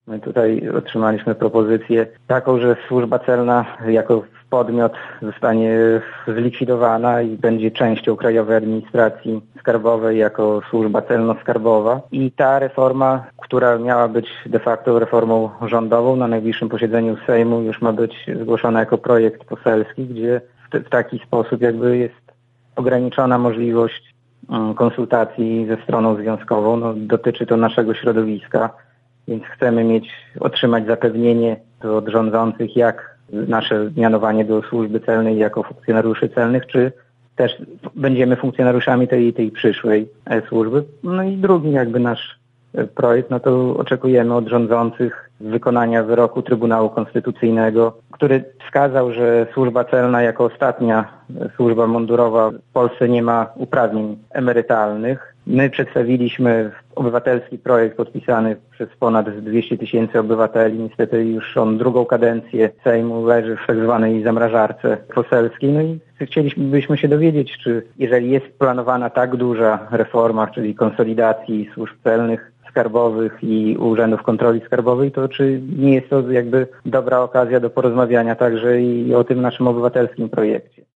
My tutaj otrzymaliśmy propozycję taką, że służba celna jako podmiot zostanie zlikwidowana i będzie częścią Krajowej Administracji Skarbowej jako służba celno-skarbowa. I ta reforma, która miała być de facto reformą rządową, na najbliższym posiedzeniu Sejmu już ma być zgłoszona jako projekt poselski, gdzie w taki sposób jakby jest ograniczona możliwość konsultacji ze stroną związkową. Dotyczy to naszego środowiska, więc chcemy otrzymać zapewnienie od rządzących, jak nasze mianowanie do służby celnej jako funkcjonariuszy celnych, czy też będziemy funkcjonariuszami tej przyszłej służby. No i drugi jakby nasz projekt, no to oczekujemy od rządzących wykonania wyroku Trybunału Konstytucyjnego, który wskazał, że służba celna jako ostatnia służba mundurowa w Polsce nie ma uprawnień emerytalnych. My przedstawiliśmy obywatelski projekt podpisany przez ponad 200 000 obywateli. Niestety już on drugą kadencję Sejmu leży w tak zwanej zamrażarce poselskiej. No i chcielibyśmy się dowiedzieć, czy jeżeli jest planowana tak duża reforma, czyli konsolidacji służb celnych, skarbowych i urzędów kontroli skarbowej, to czy nie jest to jakby dobra okazja do porozmawiania także i o tym naszym obywatelskim projekcie.